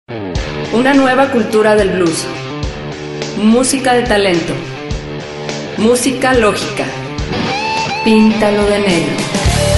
Una nueva cultura del blues. Música de talento. Música lógica. Píntalo de negro.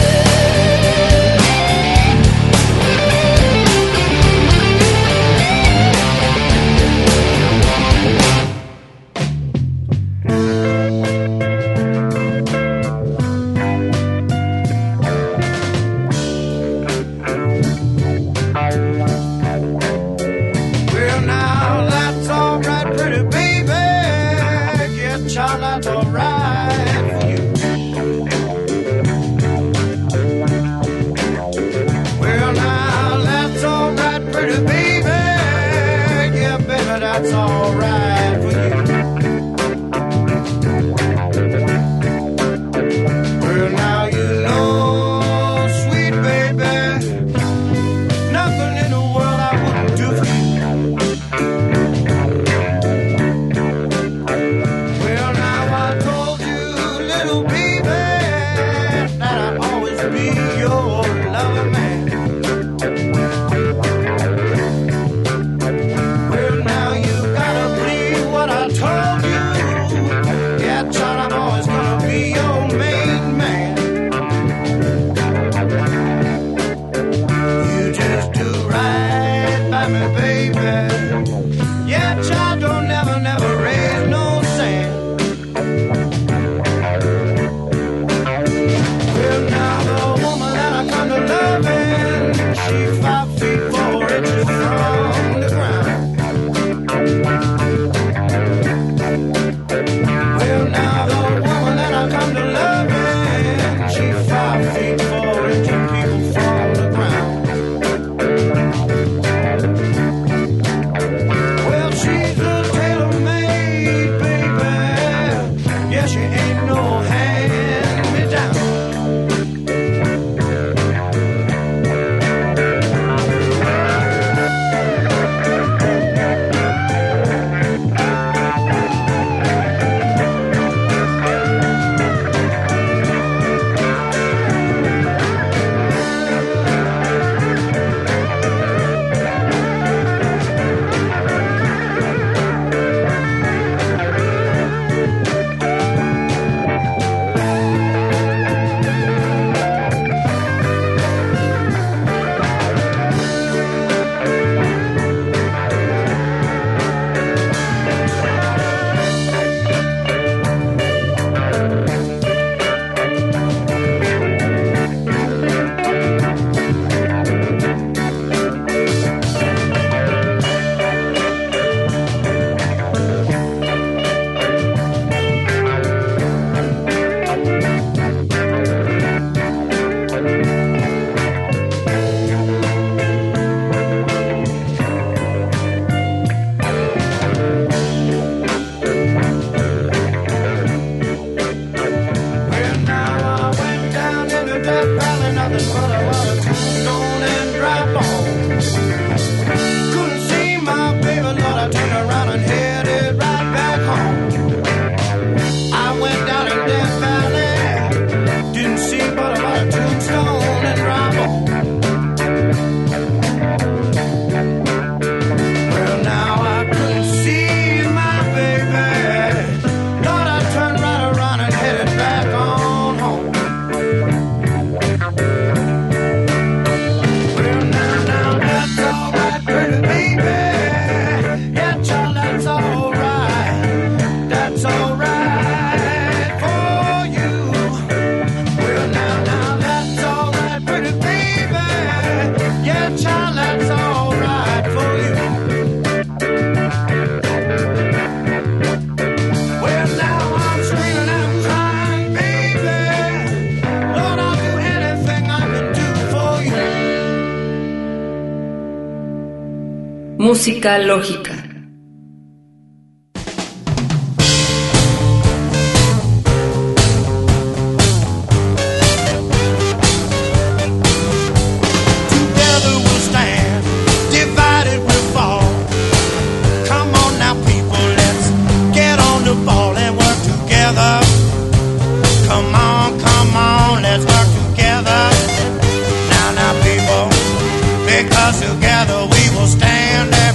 Música lógica. Together we will stand.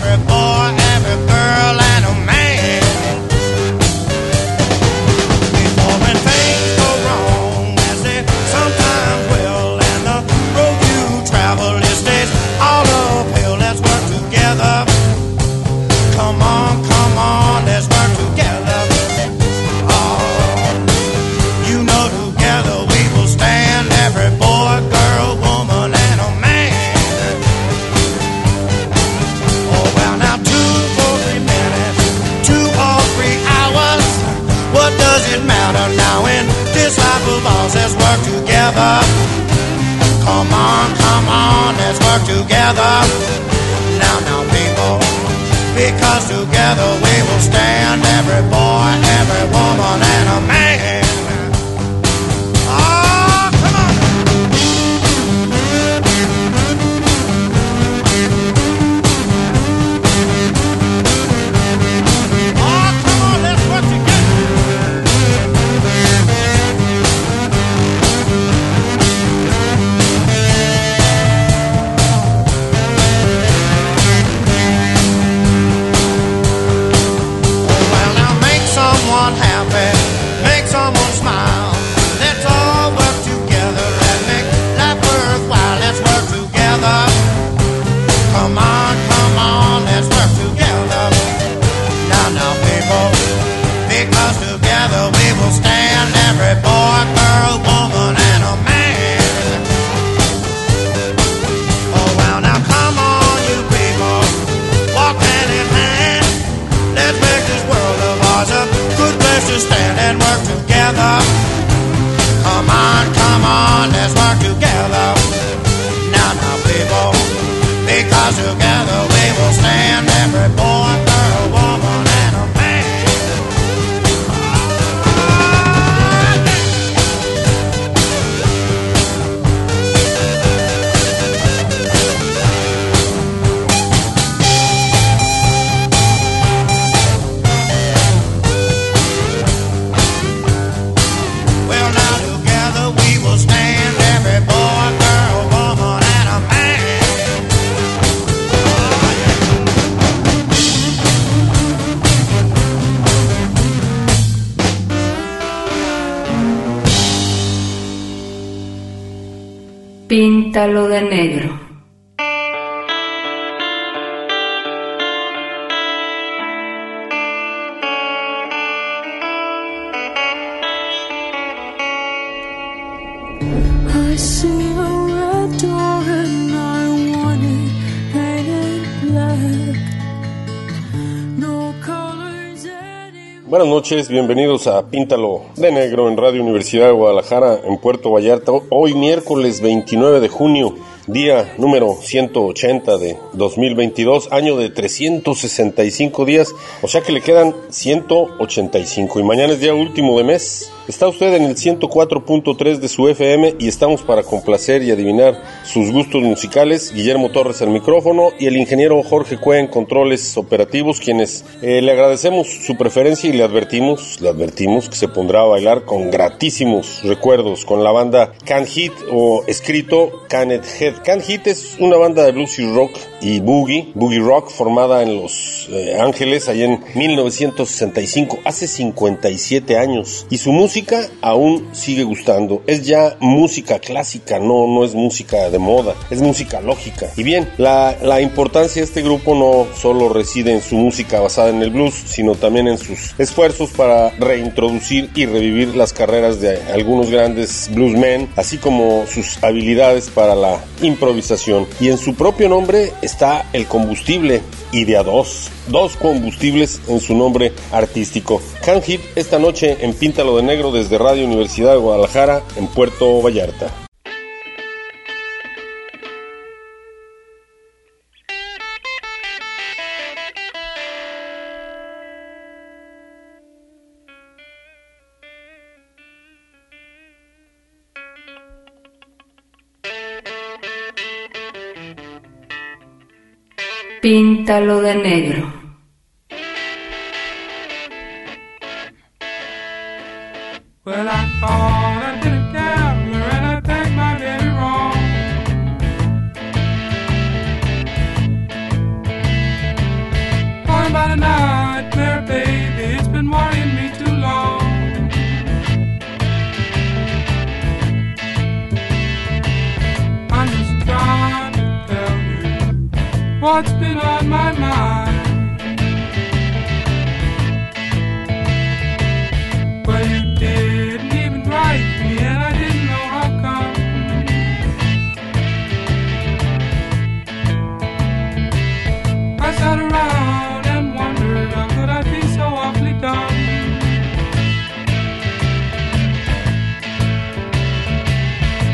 together. Come on, let's work together. Now, people, because together we will stand. Every boy, every woman, and a man. Oh, come on. Oh, come on, let's work together. Happy, make someone smile. Let's all work together and make life worthwhile. Let's work together. Come on, let's work together. Now, people, because together we will stand. Every boy, girl, woman, and a man. Oh, well, now come on, you people, walk hand in hand. Let's make this world of ours a good place to stand and work together. Come on, let's work together. Now, people, because together we will stand. Every boy, girl, woman, and a man. Píntalo de negro. I see a red door and I want it painted black. No colors anymore. Buenas noches, bienvenidos a Píntalo de Negro en Radio Universidad de Guadalajara, en Puerto Vallarta. Hoy miércoles 29 de junio, día número 180 de 2022, año de 365 días, o sea que le quedan 185 y mañana es día último de mes. Está usted en el 104.3 de su FM y estamos para complacer y adivinar sus gustos musicales. Guillermo Torres al micrófono y el ingeniero Jorge Cue en controles operativos, quienes le agradecemos su preferencia y le advertimos que se pondrá a bailar con gratísimos recuerdos con la banda Can Hit, o escrito Can't Head. Can Hit es una banda de blues y rock y boogie rock formada en Los Ángeles allá en 1965, hace 57 años, y su música aún sigue gustando. Es ya música clásica, no es música de moda, es música lógica. Y bien, la importancia de este grupo no solo reside en su música basada en el blues, sino también en sus esfuerzos para reintroducir y revivir las carreras de algunos grandes bluesmen, así como sus habilidades para la improvisación. Y en su propio nombre está el combustible, y de a dos combustibles en su nombre artístico. Can Hit esta noche en Píntalo de Negro desde Radio Universidad de Guadalajara en Puerto Vallarta. Píntalo de negro. Well, I thought I'd been a gambler and I think my baby wrong. Talking about a nightmare, baby, it's been worrying me too long. I'm just trying to tell you what's been on my mind. Well, you didn't even write me, and I didn't know how come. I sat around and wondered how could I be so awfully dumb.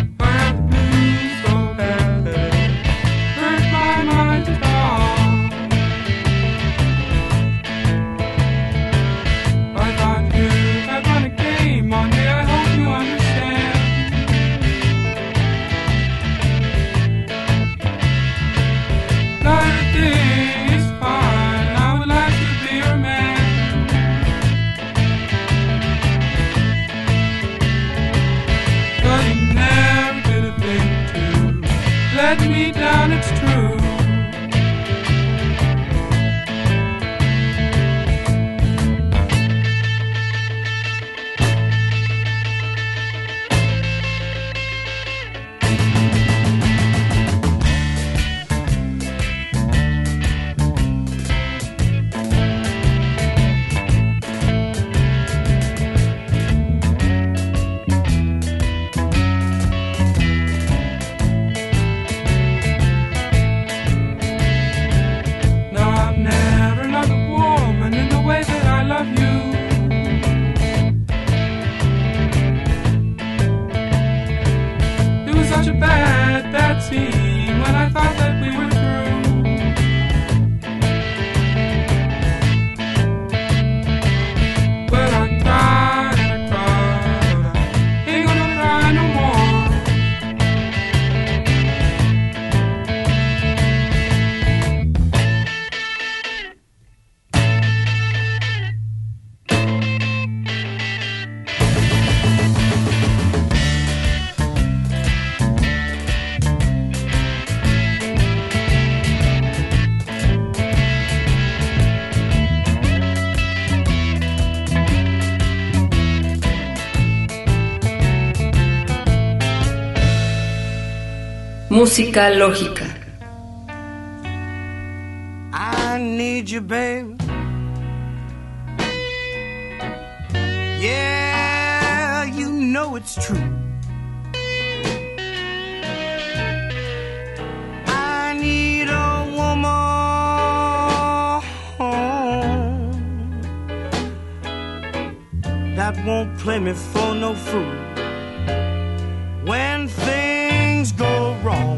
Música lógica. I need you, babe. Yeah, you know it's true. I need a woman that won't play me for no fool when things go wrong.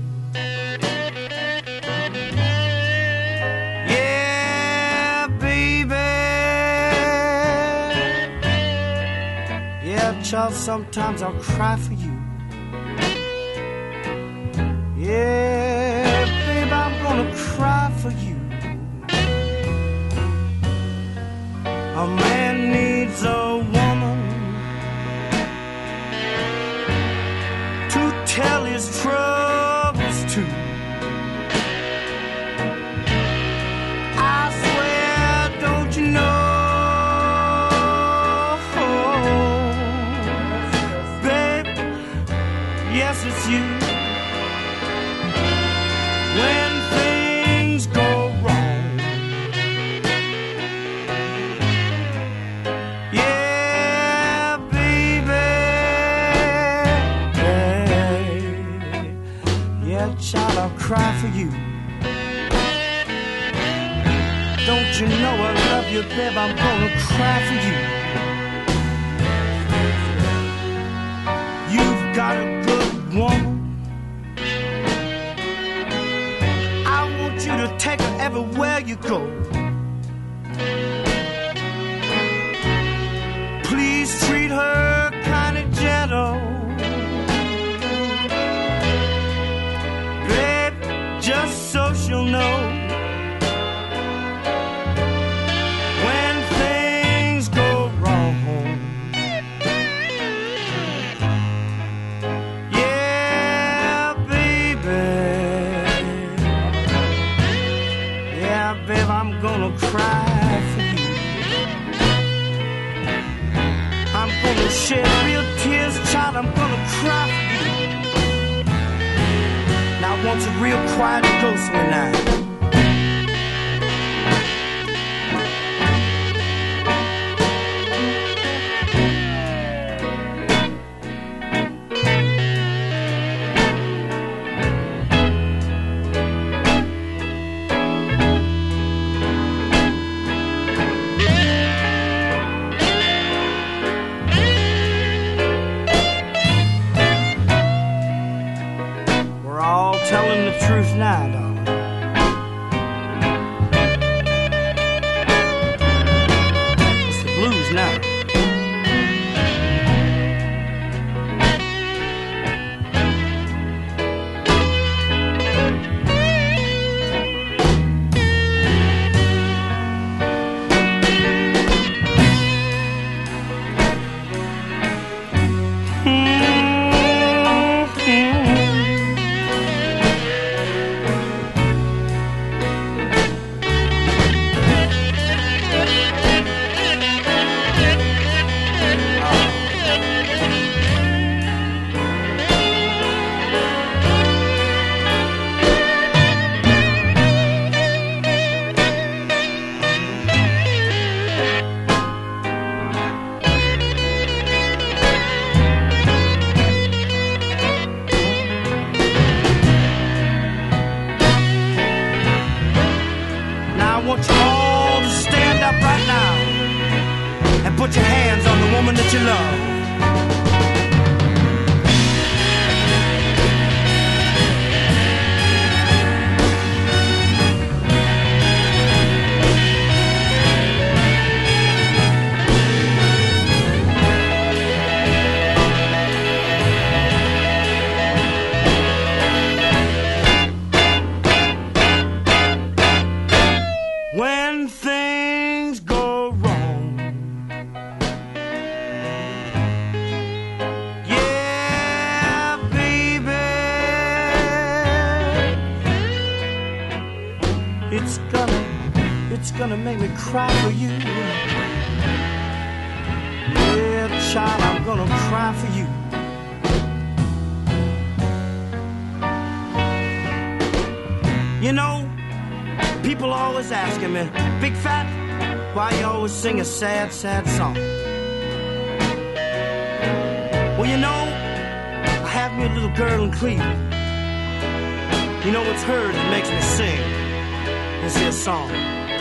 Child, sometimes I'll cry for you. Yeah, babe, I'm gonna cry for you. A man needs a woman to tell his troubles to. I swear, don't you know? Yes, it's you. When things go wrong, yeah, baby, yeah, child, I'll cry for you. Don't you know I love you, babe? I'm gonna cry for you. You've got a good woman. I want you to take her everywhere you go. Please treat her kinda gentle, babe, just so she'll know when things go wrong. Babe, I'm gonna cry for you. I'm gonna shed real tears, child, I'm gonna cry for you. Now I want you real quiet and close to me now. Telling the truth now, darling. It's the blues now. I want you all to stand up right now and put your hands on the woman that you love. When things go wrong, yeah, baby, it's gonna make me cry for you. Yeah, child, I'm gonna cry for you. You know, people always asking me, Big Fat, why you always sing a sad, sad song? Well, you know, I have me a little girl in Cleveland. You know, it's her that makes me sing this here song.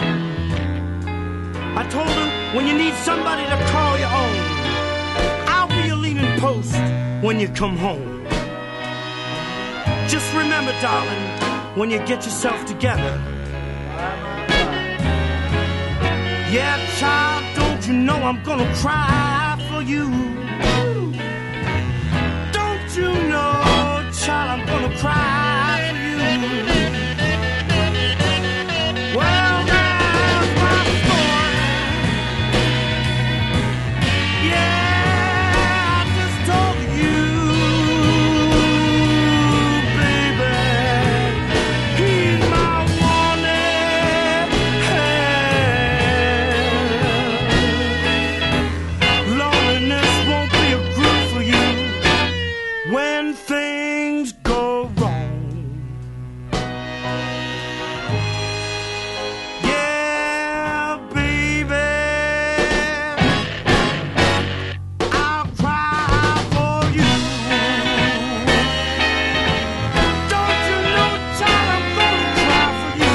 I told her, when you need somebody to call your own, I'll be your leaning post when you come home. Just remember, darling, when you get yourself together. Yeah, child, don't you know I'm gonna cry for you? Don't you know, child, I'm gonna cry for you? Well, that's my story. Yeah, I just told you, baby. He's my wanted hand. Loneliness won't be a group for you when things go wrong. Yeah, baby, I'll cry for you. Don't you know, child, I'm gonna cry for you.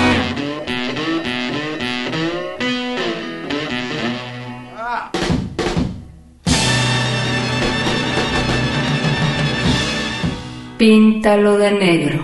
Píntalo de negro.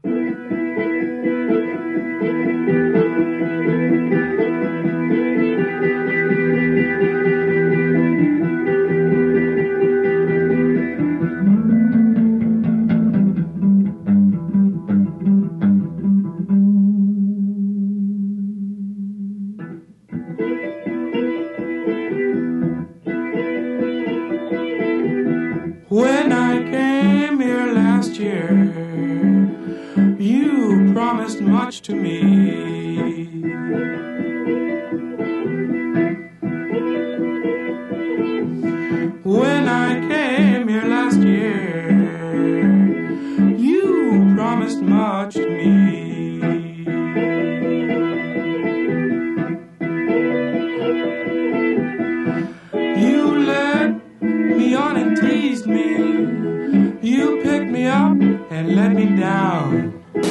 When I came here last year, you promised much to me. When I came here last year, you promised much to me. You led me on and teased me. You picked me up and let me down.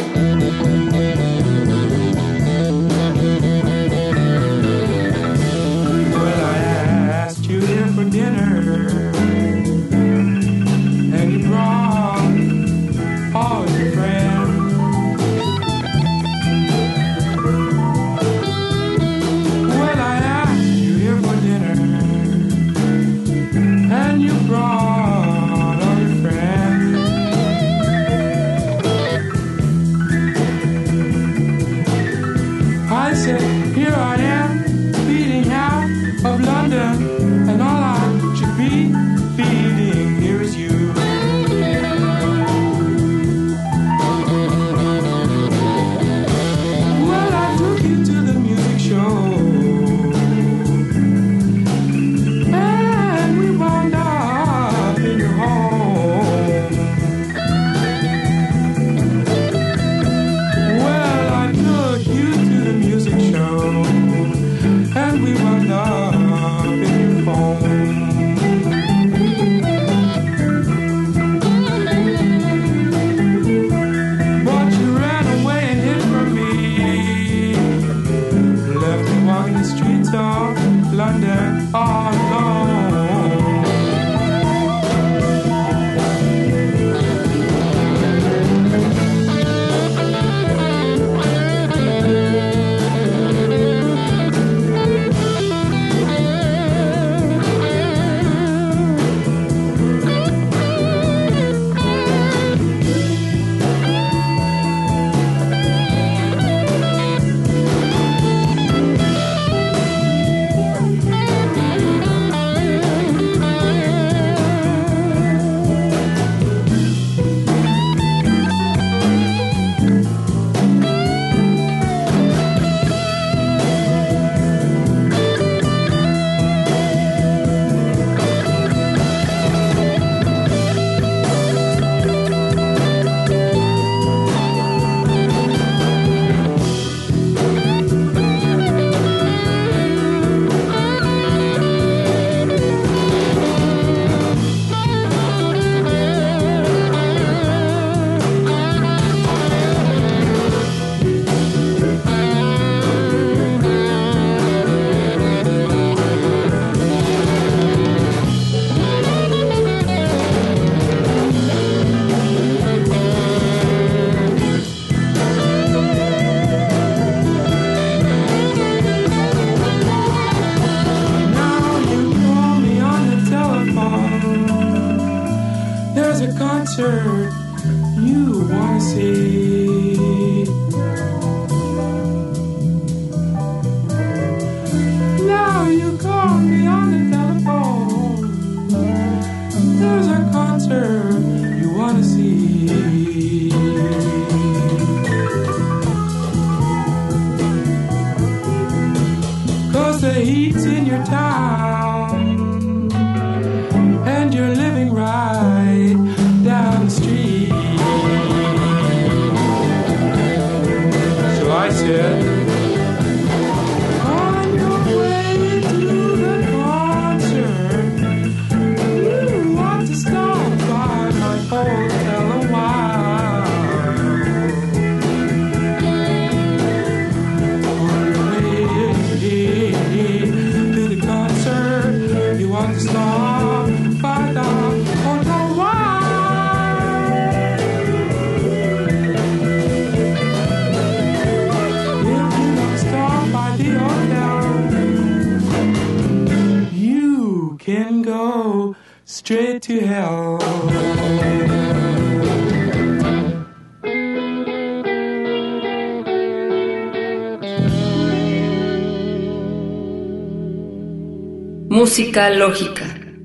Well, I asked you here for dinner, and you brought all your friends. Well, I asked you here for dinner, and you brought all your friends. I said, here I am, feeding half of London, and all I should be feeding here is you. Well, I took you to the music show, and we wound up in your home. Well, I took you to the music show, the heat's in your town, and you're living right down the street. So I said, on your way to the concert, you want to stop by my hotel a while. On your way to the concert, you want to stop by the hotel a while. If you don't stop by the hotel, you can go straight to hell. Música lógica.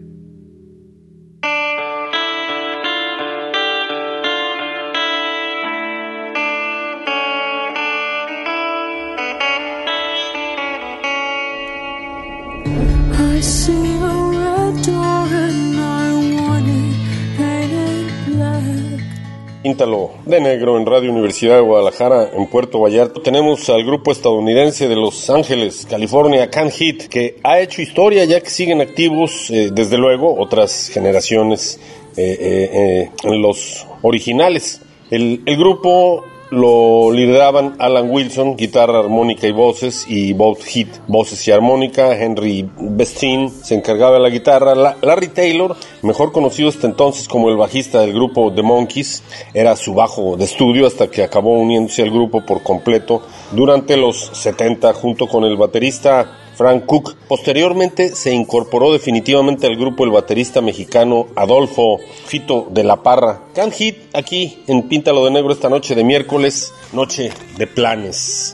I see a red door and I want it painted black. Píntalo de negro en Radio Universidad de Guadalajara, en Puerto Vallarta. Tenemos al grupo estadounidense de Los Ángeles, California, Can't Hit, que ha hecho historia ya que siguen activos, desde luego, otras generaciones en los originales. El grupo lo lideraban Alan Wilson, guitarra, armónica y voces, y Bob Heath, voces y armónica. Henry Bestin se encargaba de la guitarra. Larry Taylor, mejor conocido hasta entonces como el bajista del grupo The Monkees, era su bajo de estudio hasta que acabó uniéndose al grupo por completo durante los 70 junto con el baterista Frank Cook. Posteriormente se incorporó definitivamente al grupo el baterista mexicano Adolfo Fito de la Parra. Can't Hit aquí en Píntalo de Negro esta noche de miércoles, noche de planes.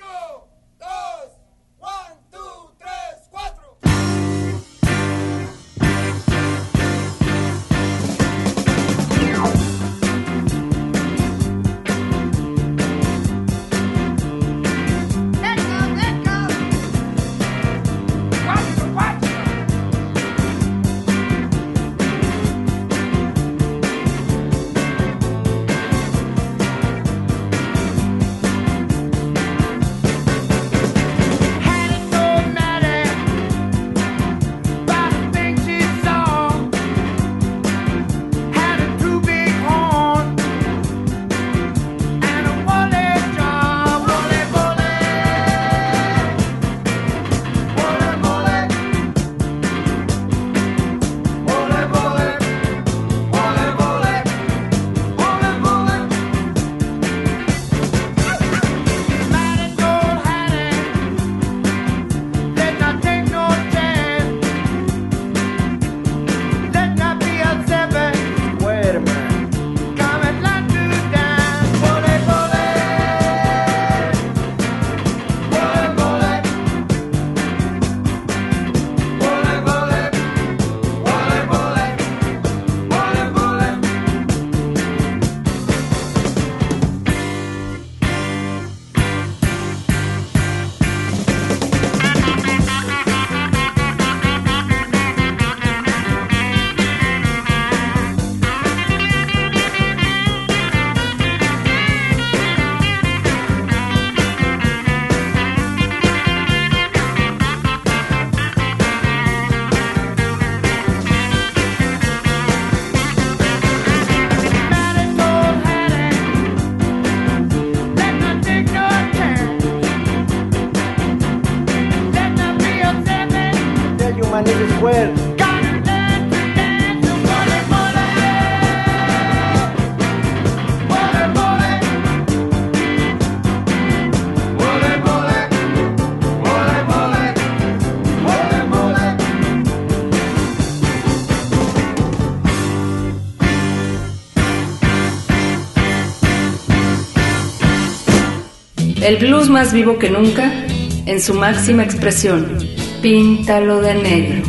El blues más vivo que nunca, en su máxima expresión. Píntalo de negro.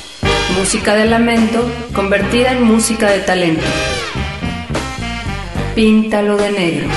Música de lamento convertida en música de talento. Píntalo de negro.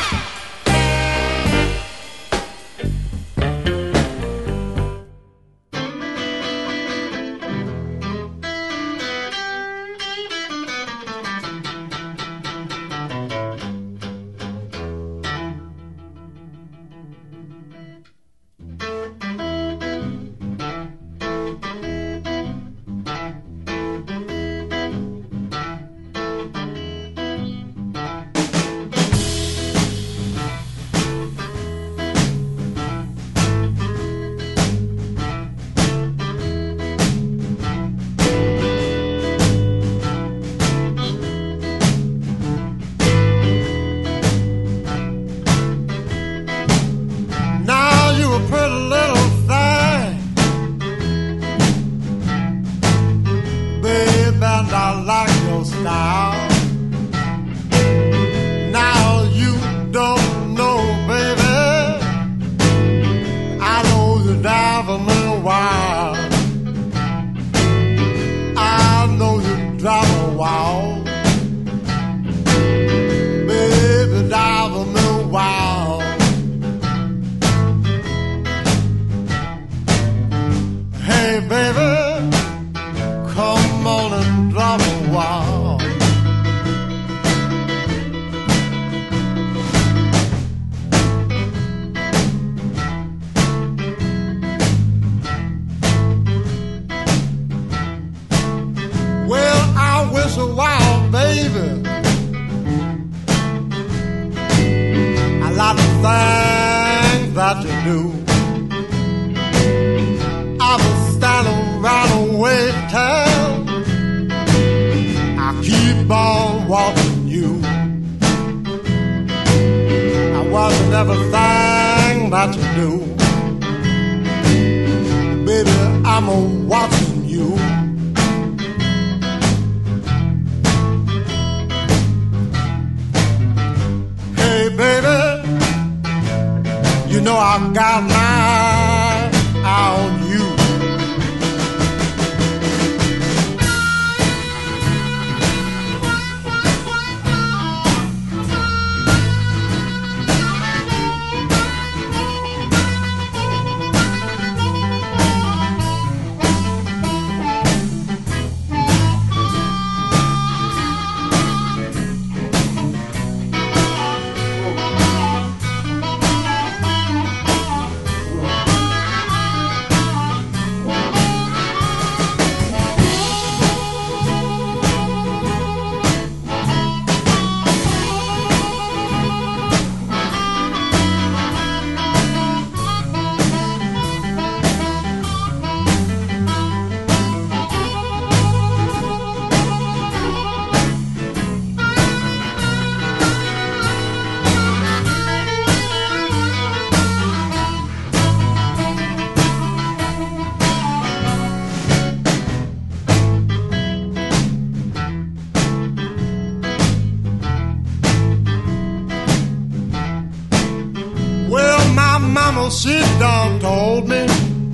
She done told me,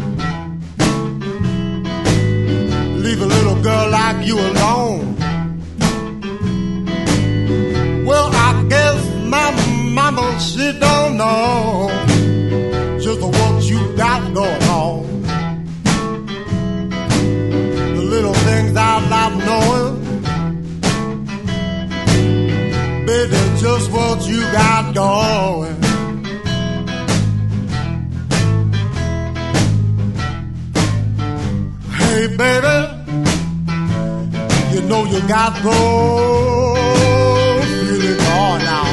leave a little girl like you alone. Well, I guess my mama, she don't know just what you got going on. The little things I'm not knowing, baby, just what you got going. Hey baby, you know you got those feelings on now.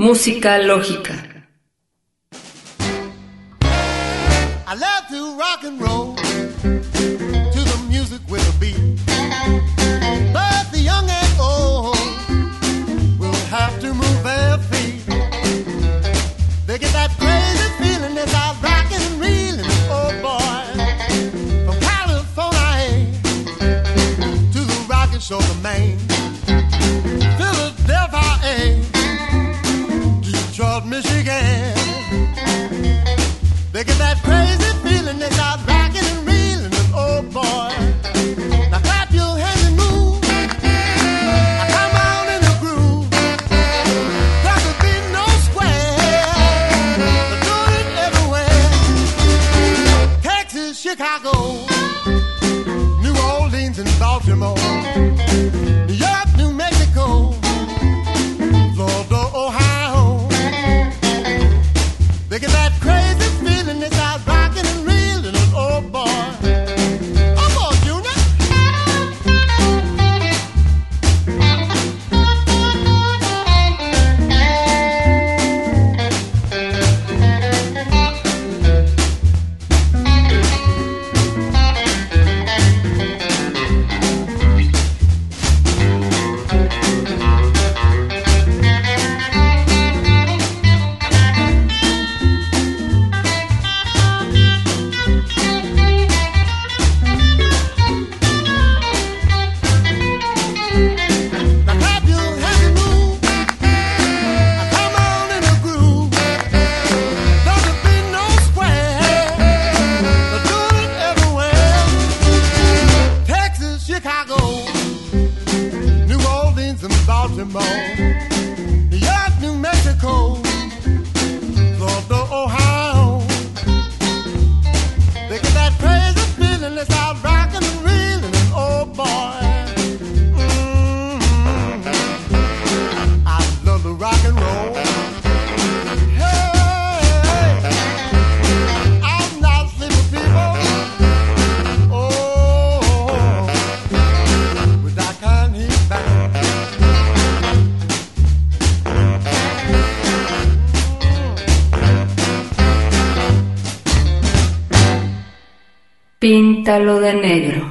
Música lógica. I love to rock and roll to the music with a beat. But the young and old will have to move their feet. They get that crazy feeling that's out rocking and reeling. Oh boy, from California to the rocket show the Maine, Philadelphia, Detroit, Michigan. They get that crazy feeling they start rocking and reeling, and oh boy, now clap your hands and move. Now come on in the groove. There could be no square, but do it everywhere. Texas, Chicago, New Orleans and Baltimore, New York, New Mexico, Florida, Ohio. They get that crazy feeling it's out rocking and reeling, and oh boy, Junior. New York, New Mexico, Florida, Ohio. They get that crazy feeling that's out rocking and reeling, and oh boy, I love the rock and roll. Hey, I'm not sleeping, people. Oh, with that kind heat back. Píntalo de negro.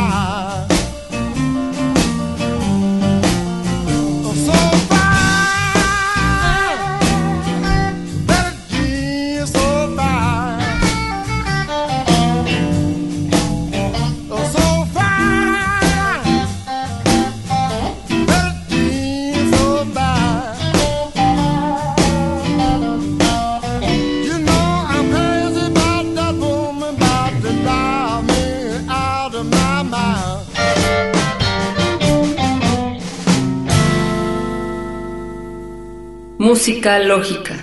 fine. So fine. Betty Jean, so fine. So fine. Betty Jean, so fine. You know I'm crazy about that woman, about to drive me out of my mind. Música lógica.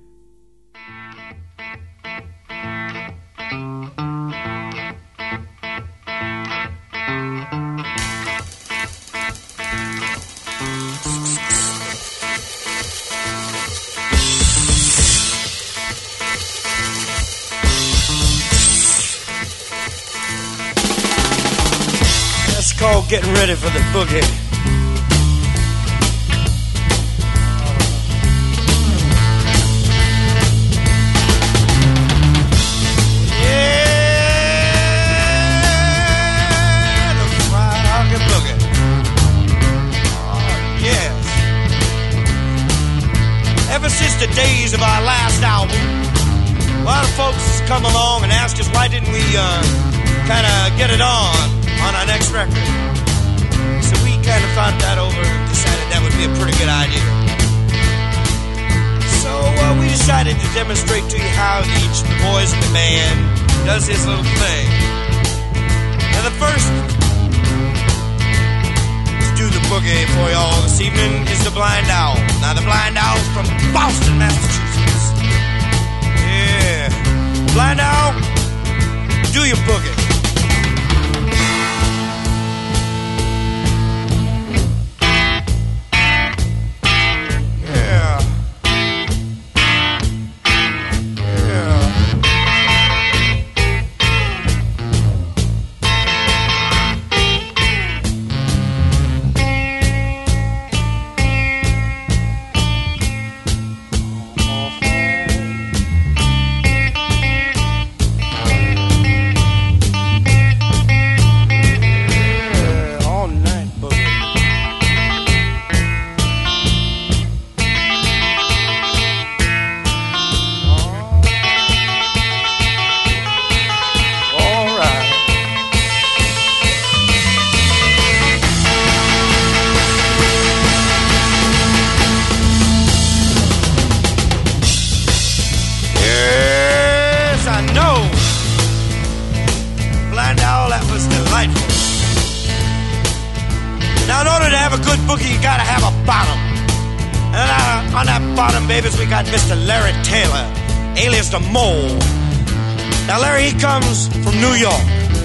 That's called getting ready for the boogie. Yeah, the fried hoggy boogie. Oh, yes. Ever since the days of our last album, a lot of folks come along and ask us why didn't we kind of get it on our next record. So we kind of thought that over and decided that would be a pretty good idea. So we decided to demonstrate to you how each boys in the band does his little thing. Now the first to do the boogie for y'all this evening is the Blind Owl. Now the Blind Owl's from Boston, Massachusetts. Yeah. Blind Owl, do your boogie. Now, in order to have a good boogie, you gotta have a bottom. And on that bottom, babies, we got Mr. Larry Taylor, alias the Mole. Now, Larry, he comes from New York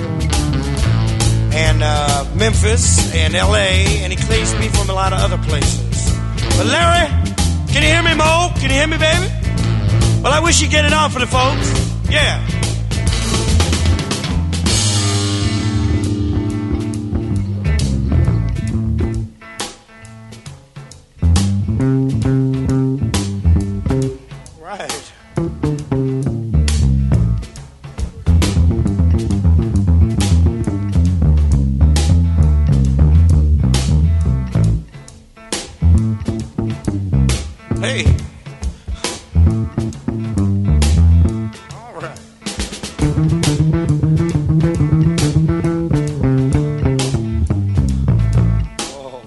and Memphis and L.A., and he claims me from a lot of other places. But Larry, can you hear me, Mo? Can you hear me, baby? Well, I wish you'd get it on for the folks. Yeah. Hey. All right. Oh.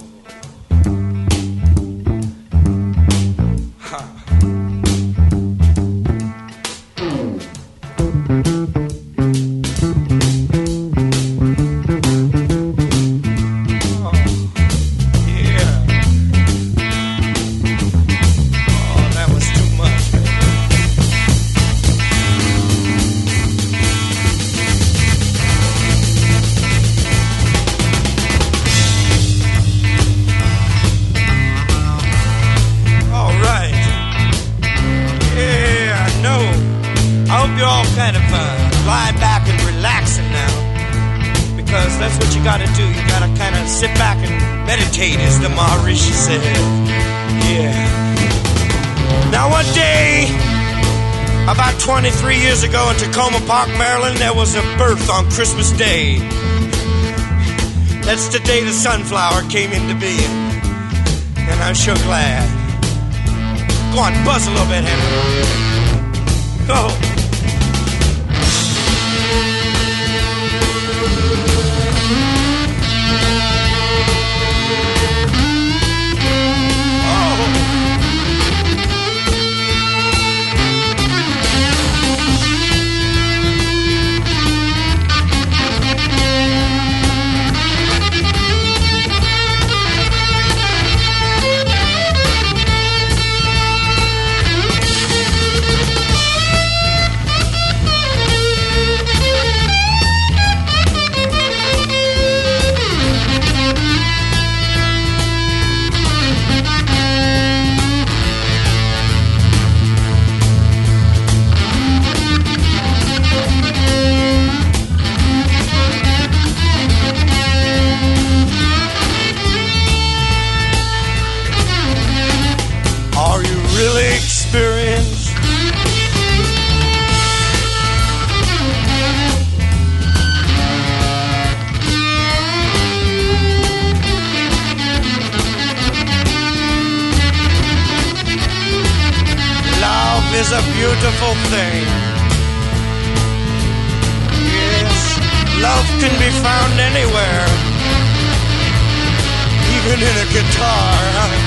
Ha. Kind of lying back and relaxing now, because that's what you gotta do. You gotta kind of sit back and meditate, as the Maharishi said. Yeah. Now one day, about 23 years ago in Tacoma Park, Maryland, there was a birth on Christmas Day. That's the day the sunflower came into being. And I'm sure glad. Go on, buzz a little bit, Henry. Go. Is a beautiful thing. Yes, love can be found anywhere, even in a guitar.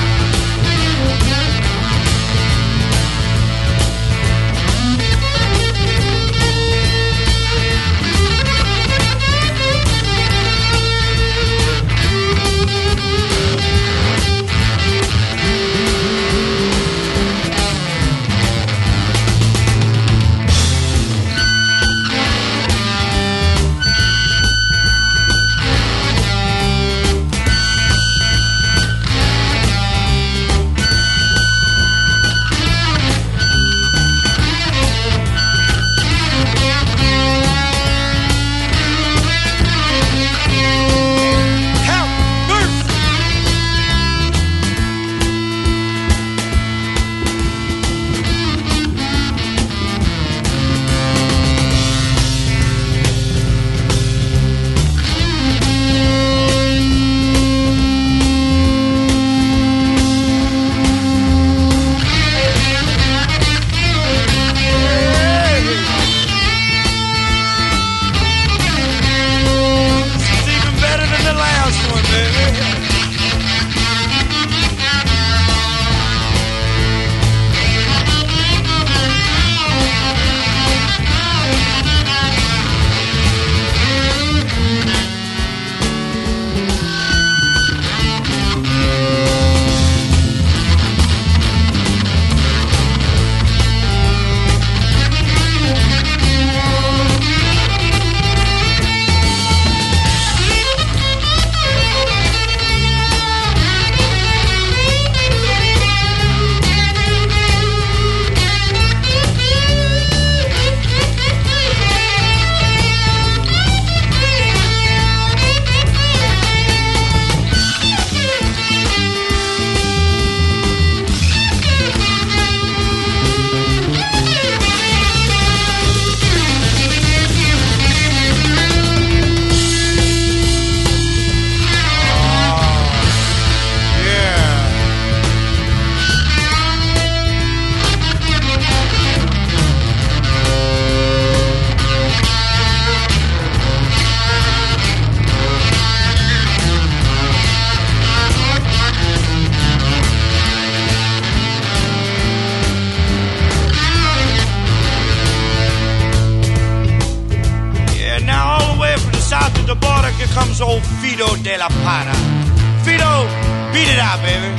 Comes old Fido de la Para. Fido, beat it out, baby.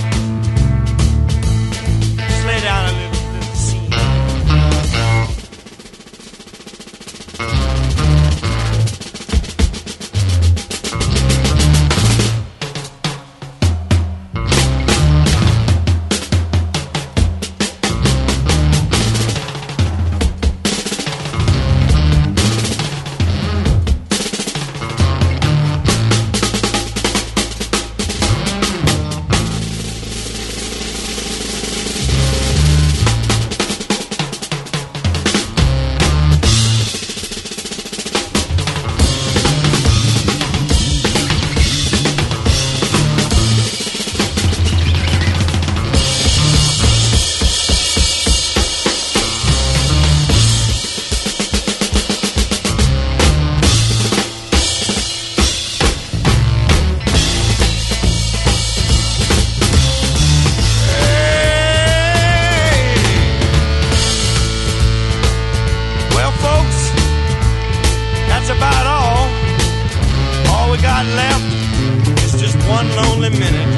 Just lay down a little scene. one lonely minute.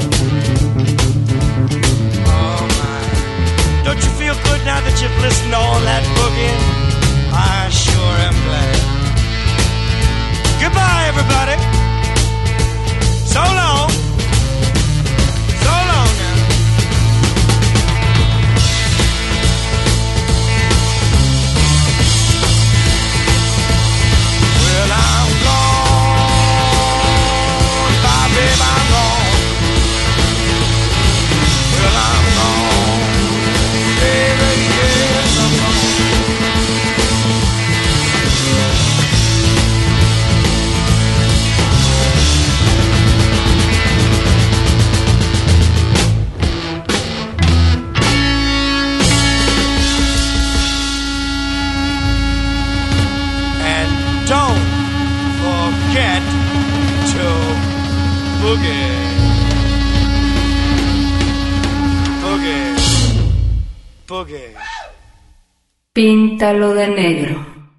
Oh my. Don't you feel good now that you've listened to all that boogie? I sure am glad. Goodbye, everybody. So long. So long now. Well, I'm gone. Bye, babe, I'm gone. Well, I'm gone. Baby, yes, I'm gone. Don't forget to boogie. Boogie. Boogie. Píntalo de negro.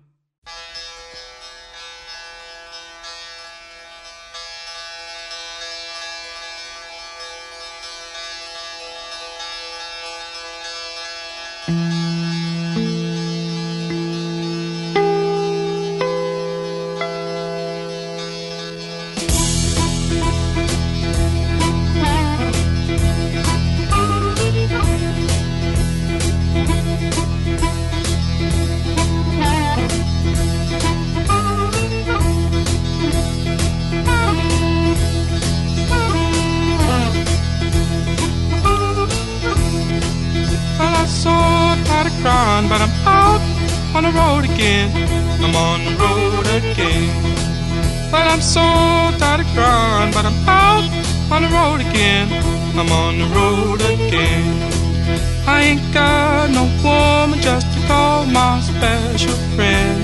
But I'm out on the road again. I'm on the road again. Well, I'm so tired of crying, but I'm out on the road again. I'm on the road again. I ain't got no woman just to call my special friend.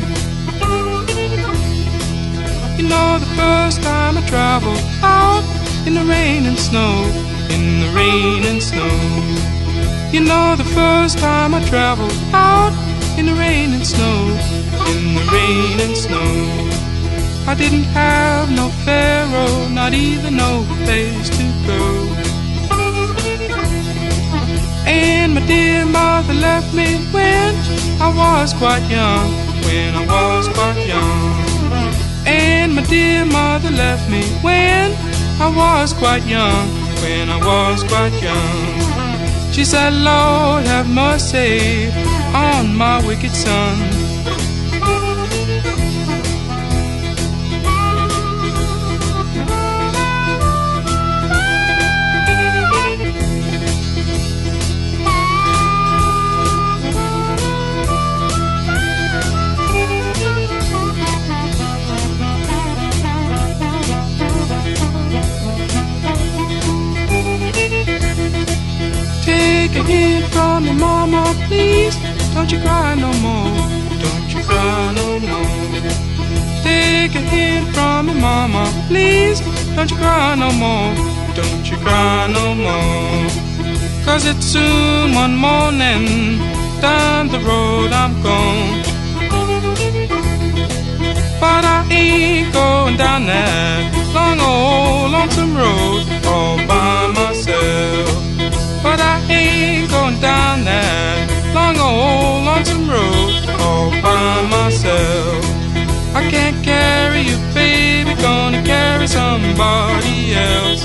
You know, the first time I traveled out in the rain and snow, in the rain and snow. You know, the first time I traveled out in the rain and snow, in the rain and snow. I didn't have no pharaoh, not even no place to go. And my dear mother left me when I was quite young, when I was quite young. And my dear mother left me when I was quite young, when I was quite young. She said, Lord, have mercy on my wicked son. Take a hint from your mama, please. Don't you cry no more. Don't you cry no more. Take a hint from your mama, please. Don't you cry no more. Don't you cry no more. 'Cause it's soon one morning. Down the road I'm gone. But I ain't going down that long old lonesome road all by myself. But I ain't going down that long old lonesome road all by myself. I can't carry you, baby, gonna carry somebody else.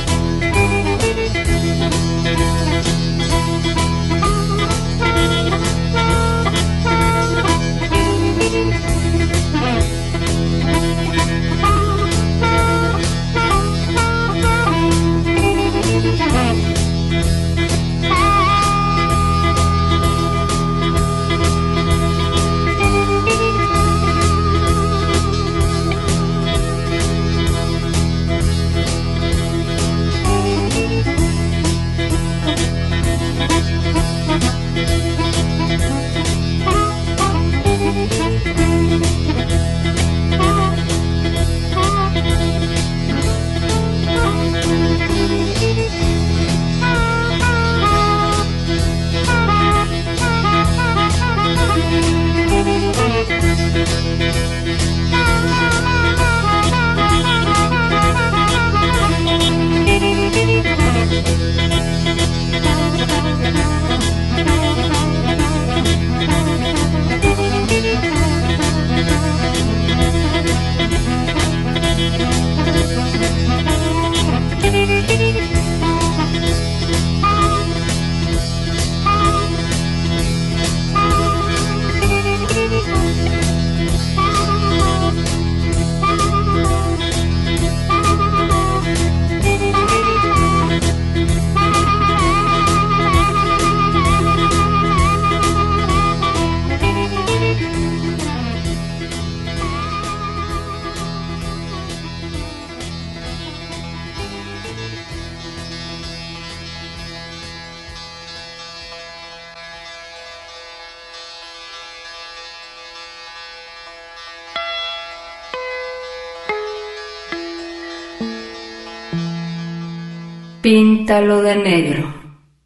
Píntalo de negro.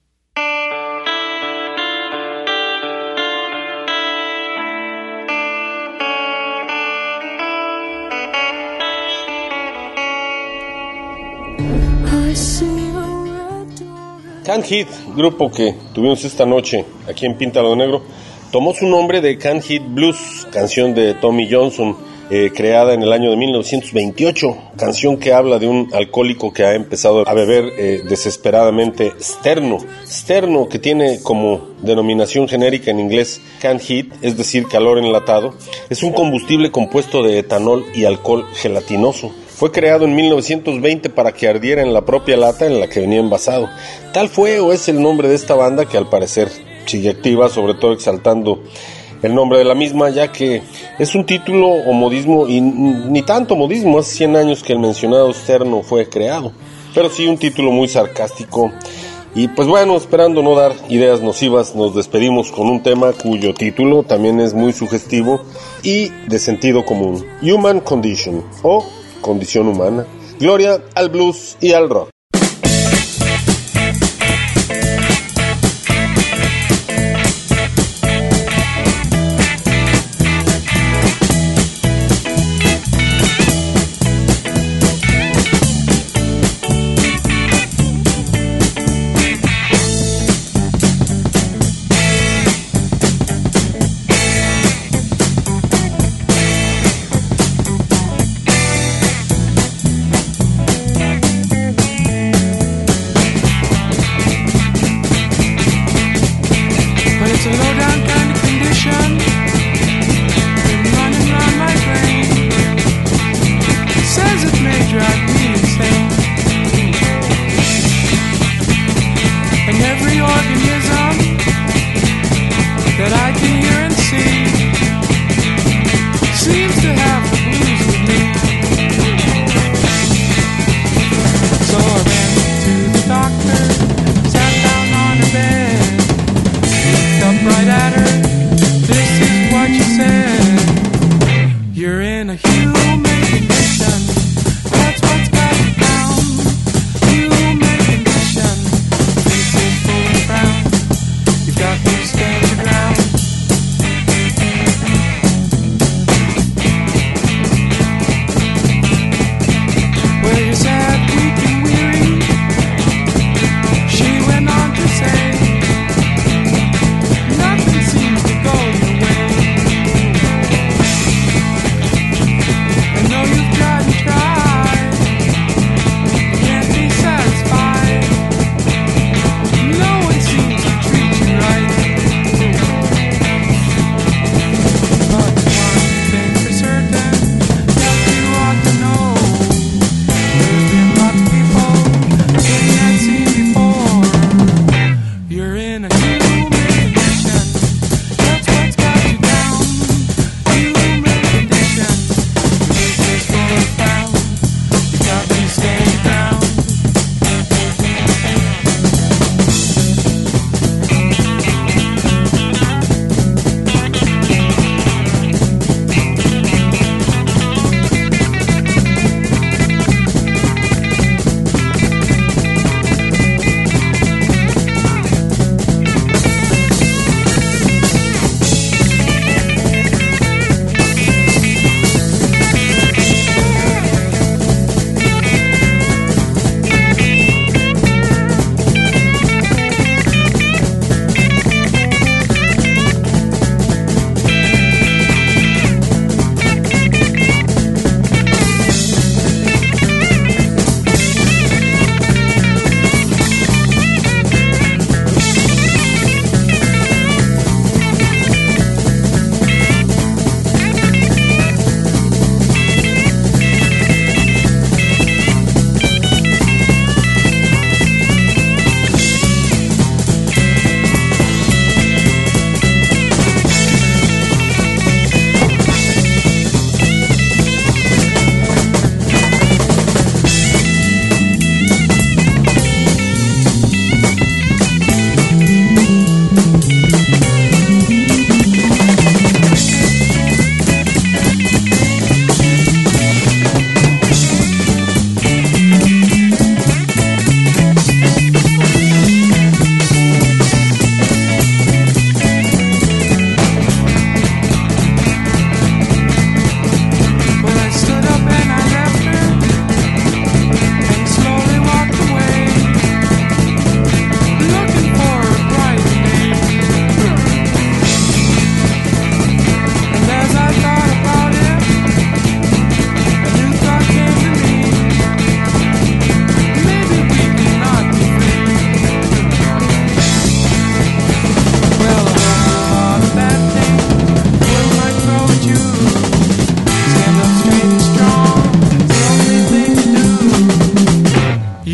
Canned Heat, grupo que tuvimos esta noche aquí en Píntalo de Negro, tomó su nombre de Canned Heat Blues, canción de Tommy Johnson, creada en el año de 1928, canción que habla de un alcohólico que ha empezado a beber desesperadamente sterno, que tiene como denominación genérica en inglés canned heat, es decir, calor enlatado. Es un combustible compuesto de etanol y alcohol gelatinoso. Fue creado en 1920 para que ardiera en la propia lata en la que venía envasado. Tal fue o es el nombre de esta banda, que al parecer sigue activa, sobre todo exaltando el nombre de la misma, ya que es un título o modismo, y ni tanto modismo, hace 100 años que el mencionado sterno fue creado, pero sí un título muy sarcástico. Y pues bueno, esperando no dar ideas nocivas, nos despedimos con un tema cuyo título también es muy sugestivo y de sentido común: Human Condition, o Condición Humana. Gloria al blues y al rock.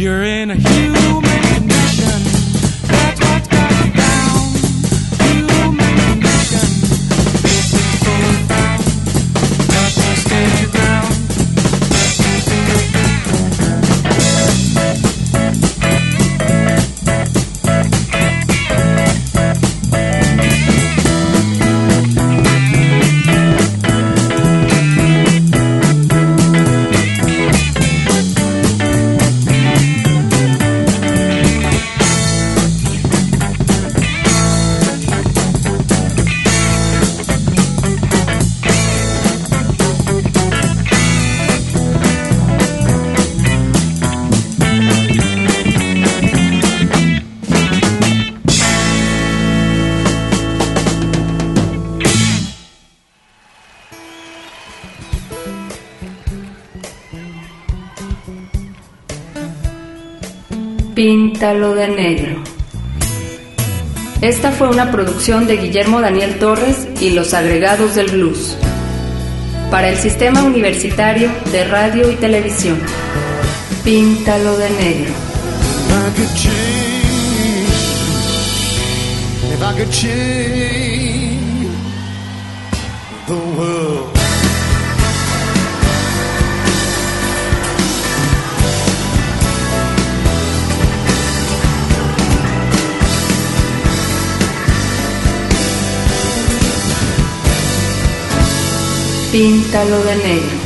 You're in a human condition. That's what's got you down. Human condition. It's so profound. That's what stands your ground. Píntalo de negro. Esta fue una producción de Guillermo Daniel Torres y los agregados del blues para el Sistema Universitario de Radio y Televisión. Píntalo de negro. If I could change the world. Píntalo de negro.